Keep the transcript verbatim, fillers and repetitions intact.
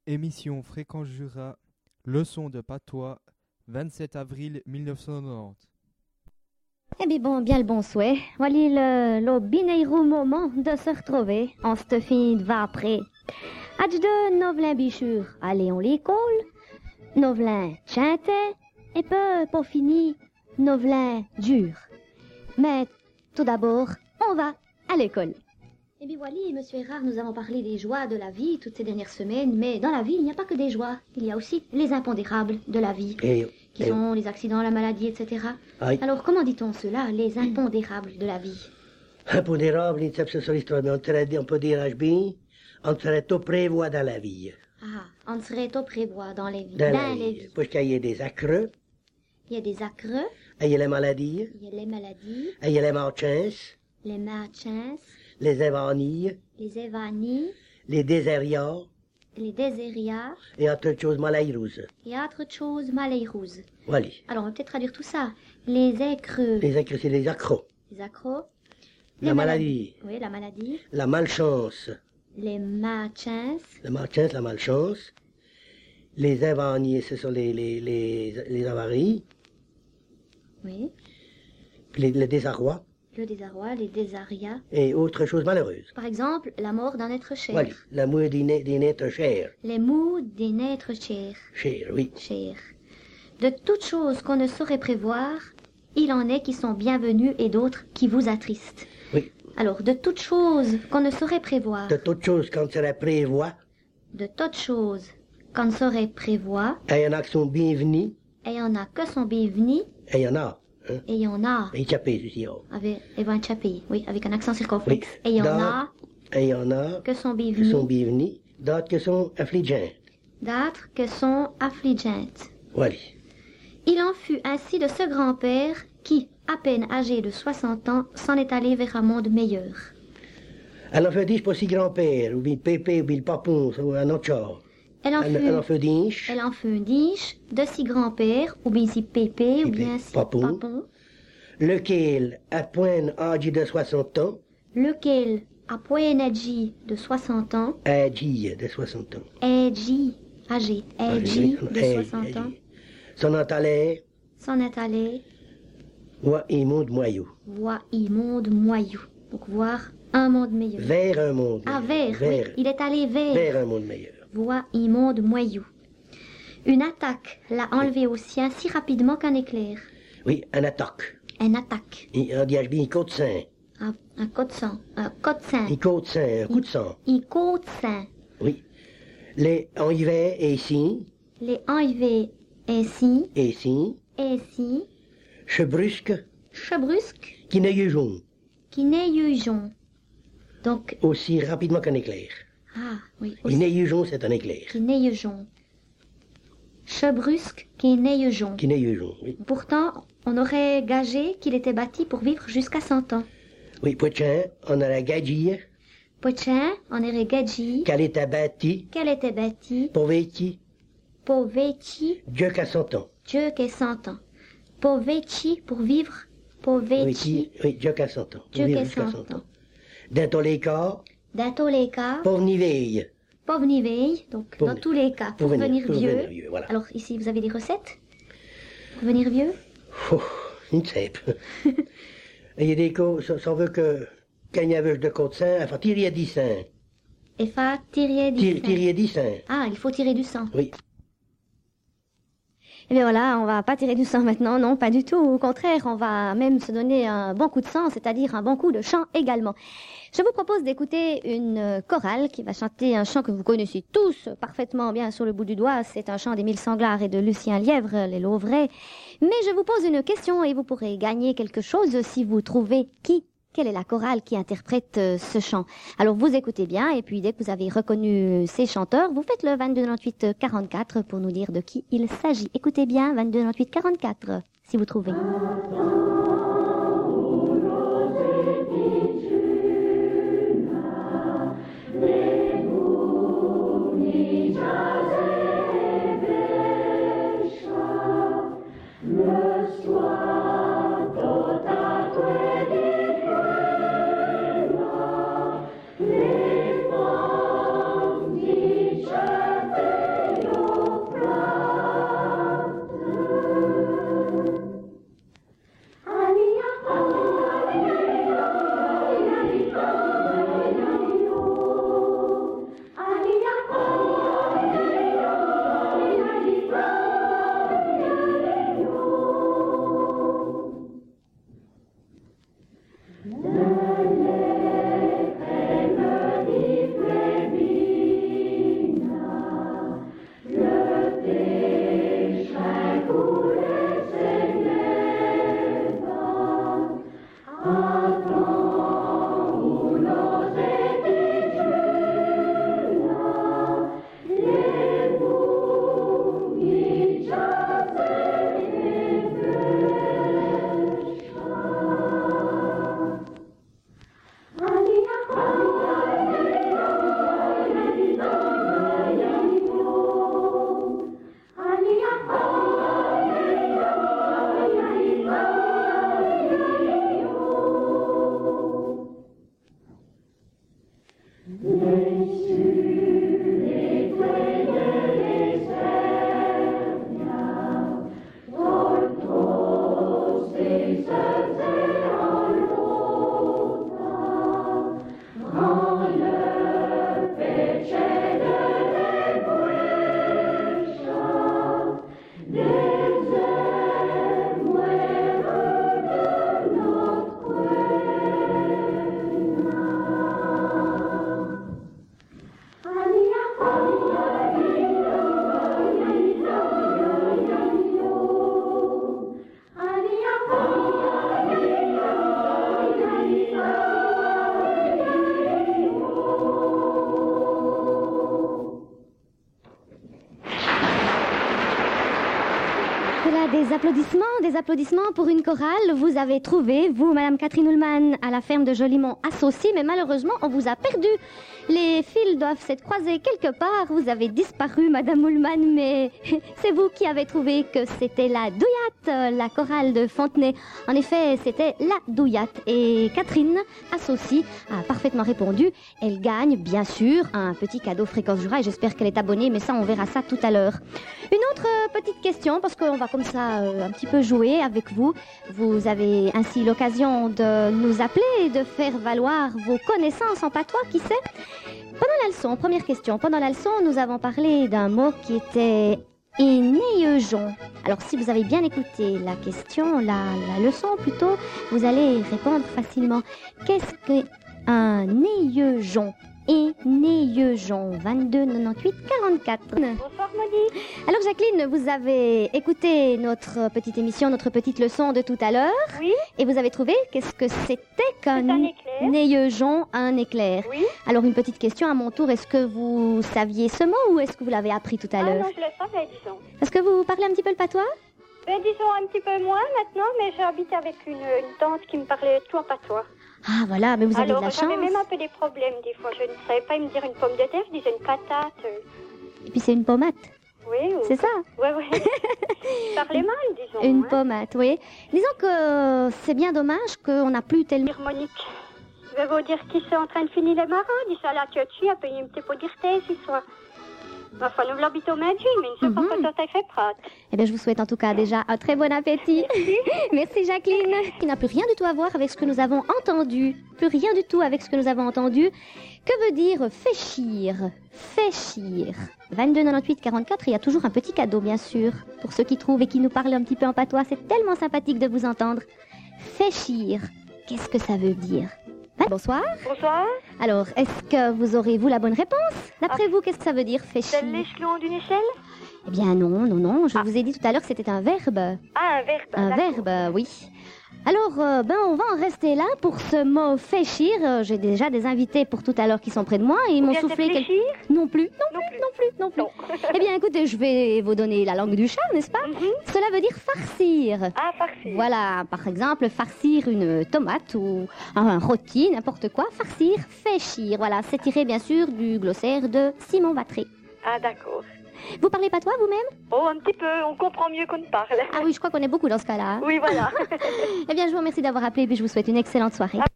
Émission Fréquence Jura, leçon de patois, vingt-sept avril mille neuf cent quatre-vingt-dix. Eh bien bon, bien le bon souhait. Voilà le, le bineiro moment de se retrouver en cette fin de va après. Adj de novlin bichur, allez on l'école, novlin chantait, et peu pour finir, novlin dur. Mais tout d'abord, on va à l'école. Eh bien voilà, monsieur Erard, nous avons parlé des joies de la vie toutes ces dernières semaines, mais dans la vie, il n'y a pas que des joies, il y a aussi les impondérables de la vie, Et, qui et- sont les accidents, la maladie, et cetera. Aïe. Alors comment dit-on cela, les impondérables de la vie? Impondérable, il sait sur l'histoire, mais on serait, on peut dire, H B, on serait tout prévoit dans la vie. Ah, on serait au prévoir dans les vies. Dans, Dans la les vie. vies. Parce qu'il y a des accreux, Il y a des accreux, il y a les maladies, il y a les maladies, il y a les marchances, les marchances, les évanilles, les évanies, les désériats, les désériats et entre autres choses, malaïrouses. et autre chose malheureuse. Voilà. Alors on va peut-être traduire tout ça. Les accreux, Les accreux, c'est les accros. les accros, La les maladie, Oui, la maladie, la malchance, les marchances, la malchance, la malchance. Les évanies, ce sont les, les, les, les avaries, oui, puis les, les désarrois, le désarroi, les désariats. et autre chose malheureuse. Par exemple, la mort d'un être cher. Voilà. L'amour des, na- des naîtres chers. Les maux des naîtres chers. Chers, oui. Cher. De toutes choses qu'on ne saurait prévoir, il en est qui sont bienvenues et d'autres qui vous attristent. Oui. Alors, de toutes choses qu'on ne saurait prévoir, De toutes choses qu'on serait prévoit, de toutes choses qu'on ne saurait prévoir, et il y en a qui sont bienvenus, et il y en a que sont bienvenus, et il y en a. Hein. et il y en a, Et échappés aussi, oh. avec, Evan Chappé, oui, avec un accent circonflexe, Oui. et il y en Dans- a Et il y en a que sont qui bienvenus, sont bienvenus, d'autres qui sont affligeants. d'autres que sont affligeantes. Voilà. Il en fut ainsi de ce grand-père qui, à peine âgé de soixante ans, s'en est allé vers un monde meilleur. Elle en fait dix pour si grand-père, ou bien pépé, ou bien le papon, ou un autre genre. Elle en Elle, fut, elle en fait dix. elle en fut un diche de si grand-père, ou bien si pépé, ou Pépé, bien si papon. papon, Lequel, à point âgé de soixante ans, lequel, à Poénadji de soixante ans, âgé de soixante ans. Edji, âgé, Edji de Âgé, soixante ans, âgé. Son entalé, s'en est allé, ouais, il monte moyau. voir y monde moyou. Donc voir un monde meilleur. Vers un monde Ah, meilleur. vers, oui, il est allé vers. vers un monde meilleur. Voix immonde moyou. Une attaque l'a enlevé au sien si rapidement qu'un éclair. Oui, un attaque. Un attaque. Il, on dit H B, il côte sain. Un, un coup de sang. Un coup de sang. Il côte sain, un coup de sang. Il côte sang. Oui. Les, on y va, et ici, Les enlever ainsi, et ici, ainsi, chebrusque, chebrusque, qui n'a eu jaune, qui n'est eu jaune. Donc, aussi rapidement qu'un éclair. ah, oui, Il n'a eu jaune, c'est un éclair. qui n'est eu jaune. Chebrusque, qui n'est eu jaune. Qui n'a eu jaune, oui. Pourtant, on aurait gagé qu'il était bâti pour vivre jusqu'à cent ans. Oui, Poitchin, on a la gadille, Pochin, on aurait gadji, qu'elle était bâtie, qu'elle était bâtie, pour vêti, pour vêti, Dieu qu'à cent ans. Dieu qui est cent ans. Pour vêti, pour vivre, pour Oui, vêti, qui- oui, Dieu qu'à cent ans. Pour Dieu qui vivre est jusqu'à cent ans. Dans tous les cas, Dans tous les cas, pour venir veille. pour venir veille, donc Pour dans venir- tous les cas, pour, pour venir- venir pour vieux. venir vieux, voilà. Alors ici, vous avez des recettes pour venir vieux. Oh, une cèpe. Il y a des cas, si si on veut que, quand il y avait de côte sain, il faut tirer dix saint. Et faire tirer du Tirer, sang. tirer dix saint. Ah, il faut tirer du sang. Oui. Eh bien voilà, on va pas tirer du sang maintenant, non, pas du tout. Au contraire, on va même se donner un bon coup de sang, c'est-à-dire un bon coup de chant également. Je vous propose d'écouter une euh, chorale qui va chanter un chant que vous connaissez tous parfaitement bien sur le bout du doigt. C'est un chant d'Émile Sanglard et de Lucien Lièvre, les Lauvrais. Mais je vous pose une question et vous pourrez gagner quelque chose si vous trouvez qui, quelle est la chorale qui interprète euh, ce chant. Alors vous écoutez bien et puis dès que vous avez reconnu ces chanteurs, vous faites le vingt-deux quatre-vingt-huit quarante-quatre pour nous dire de qui il s'agit. Écoutez bien, vingt-deux quatre-vingt-huit quarante-quatre, si vous trouvez. Les femmes Voilà, des applaudissements, des applaudissements pour une chorale. Vous avez trouvé, vous, Madame Catherine Ullmann, à la ferme de Jolimont associée, mais malheureusement, on vous a perdu. Les fils doivent s'être croisés quelque part. Vous avez disparu, Madame Ullmann, mais c'est vous qui avez trouvé que c'était la Douillate, la chorale de Fontenay. En effet, c'était la Douillate. Et Catherine, associée, a parfaitement répondu. Elle gagne, bien sûr, un petit cadeau Fréquence Jura et j'espère qu'elle est abonnée, mais ça, on verra ça tout à l'heure. Une autre euh, petite question, parce qu'on va comme ça euh, un petit peu jouer avec vous. Vous avez ainsi l'occasion de nous appeler et de faire valoir vos connaissances en patois, qui sait. Pendant la leçon, première question, pendant la leçon, nous avons parlé d'un mot qui était énéeujon. Alors, si vous avez bien écouté la question, la, la leçon plutôt, vous allez répondre facilement. Qu'est-ce qu'un énéeujon? Énéeujon, vingt-deux quatre-vingt-huit quarante-quatre. Bonsoir Monique. Alors Jacqueline, vous avez écouté notre petite émission, notre petite leçon de tout à l'heure. Oui. Et vous avez trouvé qu'est-ce que c'était qu'un un éclair. énéeujon, un éclair. Oui. Alors une petite question à mon tour, est-ce que vous saviez ce mot ou est-ce que vous l'avez appris tout à Ah l'heure? non, je le savais, disons. Est-ce que vous parlez un petit peu le patois? Ben, disons un petit peu moins maintenant, mais j'habite avec une, une tante qui me parlait tout en patois. Ah voilà, mais vous avez Alors, de la chance. j'avais même un peu des problèmes des fois. Je ne savais pas me dire une pomme de terre, je disais une patate. Et puis c'est une pommade, Oui, ou... c'est ça? Ouais, ouais. Je parlais mal, disons. Une hein. pommade, oui. Disons que c'est bien dommage qu'on n'a plus tellement... Dire Monique, je vais vous dire qui sont en train de finir les marins. Dis ça là, tu as à payer un petit peu de dire si soit. Enfin, nous l'habitons même, mais ne sais pas Mhm. quand ça fait prate. Eh bien, je vous souhaite en tout cas déjà un très bon appétit. Merci Jacqueline. Il n'a plus rien du tout à voir avec ce que nous avons entendu. Plus rien du tout avec ce que nous avons entendu. Que veut dire féchir? Féchir. vingt-deux quatre-vingt-huit quarante-quatre, il y a toujours un petit cadeau, bien sûr. Pour ceux qui trouvent et qui nous parlent un petit peu en patois, c'est tellement sympathique de vous entendre. Féchir. Qu'est-ce que ça veut dire? Hein? Bonsoir. Bonsoir. Alors, est-ce que vous aurez, vous, la bonne réponse? D'après vous, qu'est-ce que ça veut dire, féchir? C'est l'échelon d'une échelle? Eh bien non, non, non. Je Ah. vous ai dit tout à l'heure que c'était un verbe. Ah, un verbe. Un d'accord. verbe, euh, oui. Alors, euh, ben, on va en rester là pour ce mot féchir. Euh, J'ai déjà des invités pour tout à l'heure qui sont près de moi et ils Ou m'ont bien soufflé... c'est quel- fléchir? Non plus, non, Non plus, plus. non plus, non plus. Non. Eh bien, écoutez, je vais vous donner la langue du chat, n'est-ce pas? Mhm. Cela veut dire farcir. Ah, farci. Voilà, par exemple, farcir une tomate ou un rôti, n'importe quoi. Farcir, féchir. Voilà, c'est tiré bien sûr du glossaire de Simon Battré. Ah, d'accord. Vous parlez pas toi vous-même? Oh, un petit peu, on comprend mieux qu'on ne parle. Ah oui, je crois qu'on est beaucoup dans ce cas-là. hein. Oui, voilà. Eh bien, je vous remercie d'avoir appelé et puis je vous souhaite une excellente soirée.